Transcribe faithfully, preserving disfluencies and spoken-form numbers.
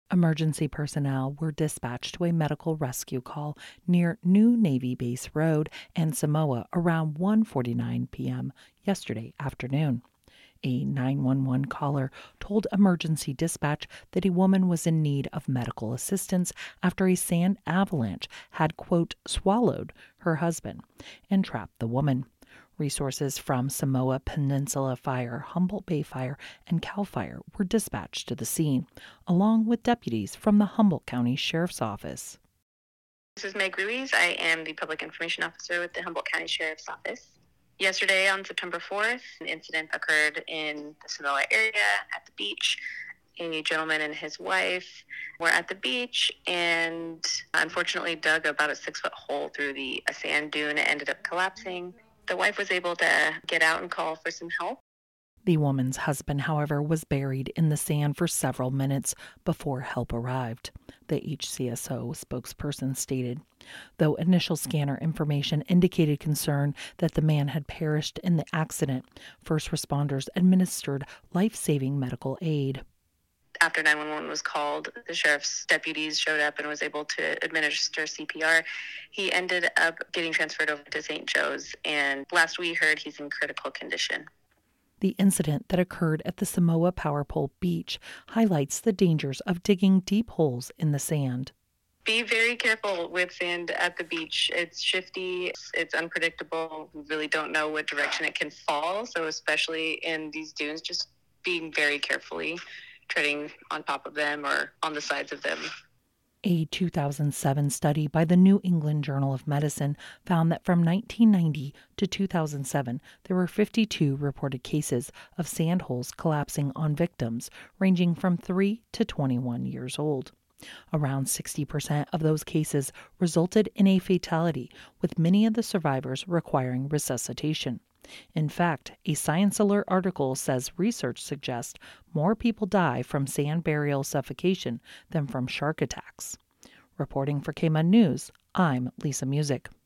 Emergency personnel were dispatched to a medical rescue call near New Navy Base Road and Samoa around one forty-nine p.m. yesterday afternoon. A nine one one caller told emergency dispatch that a woman was in need of medical assistance after a sand avalanche had, quote, swallowed her husband and trapped the woman. Resources from Samoa Peninsula Fire, Humboldt Bay Fire, and CAL FIRE were dispatched to the scene, along with deputies from the Humboldt County Sheriff's Office. This is Meg Ruiz. I am the Public Information Officer with the Humboldt County Sheriff's Office. Yesterday, on September fourth, an incident occurred in the Samoa area at the beach. A gentleman and his wife were at the beach and unfortunately dug about a six-foot hole through the a sand dune. It ended up collapsing. The wife was able to get out and call for some help. The woman's husband, however, was buried in the sand for several minutes before help arrived, the H C S O spokesperson stated. Though initial scanner information indicated concern that the man had perished in the accident, first responders administered life-saving medical aid. After nine one one was called, the sheriff's deputies showed up and was able to administer C P R. He ended up getting transferred over to Saint Joe's, and last we heard he's in critical condition. The incident that occurred at the Samoa Power Pole Beach highlights the dangers of digging deep holes in the sand. Be very careful with sand at the beach. It's shifty, it's, it's unpredictable. We really don't know what direction it can fall, so especially in these dunes, just being very carefully treading on top of them or on the sides of them. A two thousand seven study by the New England Journal of Medicine found that from nineteen ninety to two thousand seven, there were fifty-two reported cases of sand holes collapsing on victims ranging from three to twenty-one years old. Around sixty percent of those cases resulted in a fatality, with many of the survivors requiring resuscitation. In fact, a Science Alert article says research suggests more people die from sand burial suffocation than from shark attacks. Reporting for K M U N News, I'm Lisa Music.